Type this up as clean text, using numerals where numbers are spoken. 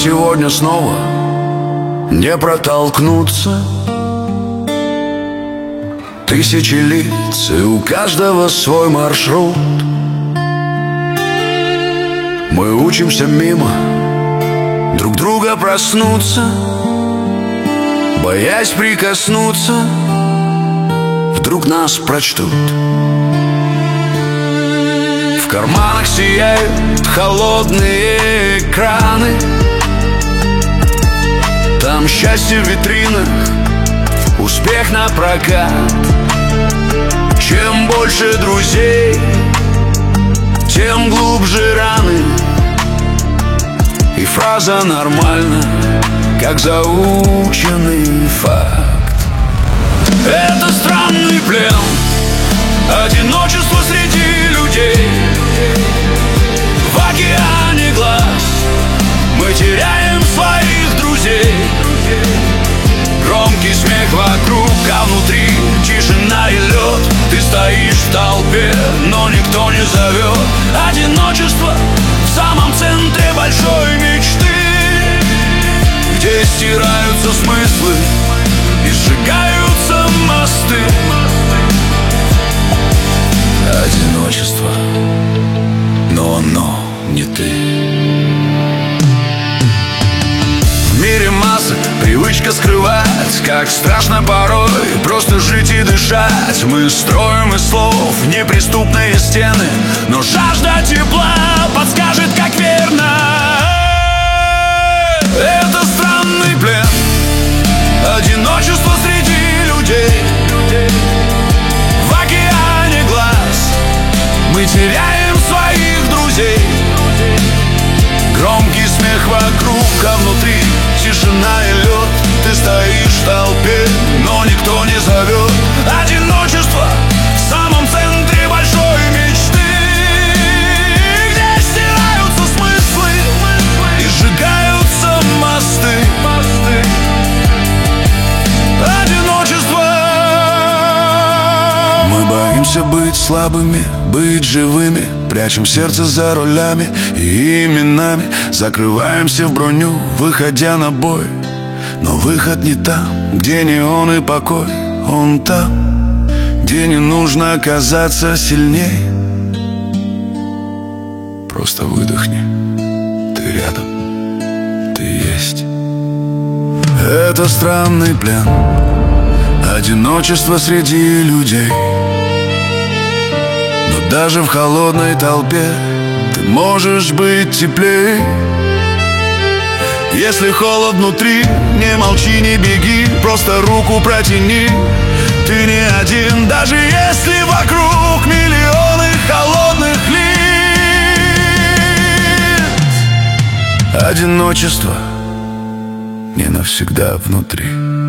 сегодня снова не протолкнуться. Тысячи лиц, и у каждого свой маршрут. Мы учимся мимо друг друга проснуться, боясь прикоснуться, вдруг нас прочтут. В карманах сияют холодные экраны, там счастье в витринах, успех на прокат. Чем больше друзей, тем глубже раны. И фраза «нормально», как заученный факт. Это странный плен, одиночество среди людей. В океане глаз мы теряем своих друзей. Громкий смех вокруг, а внутри тишина и лед. Ты стоишь в толпе, но никто не зовет. Одиночество в самом центре большой мечты, где стираются смыслы и сжигаются мосты. Одиночество, но оно не ты. В мире масок привычка скрывать, как страшно порой просто жить и дышать. Мы строим из слов неприступные стены, но жажда тепла подскажет, как верно. Это странный плен, одиночество среди людей. В океане глаз мы теряем своих друзей. Громкий смех вокруг, а внутри тишина и лед. Ты стоишь в толпе, но никто не зовет. Одиночество в самом центре большой мечты, где стираются смыслы и сжигаются мосты. Одиночество. Мы боимся быть слабыми, быть живыми, прячем сердце за рулями и именами, закрываемся в броню, выходя на бой. Но выход не там, где неон и покой. Он там, где не нужно оказаться сильней. Просто выдохни, ты рядом, ты есть. Это странный плен, одиночество среди людей. Но даже в холодной толпе ты можешь быть теплей. Если холод внутри, не молчи, не беги, просто руку протяни. Ты не один, даже если вокруг миллионы холодных лиц. Одиночество не навсегда внутри.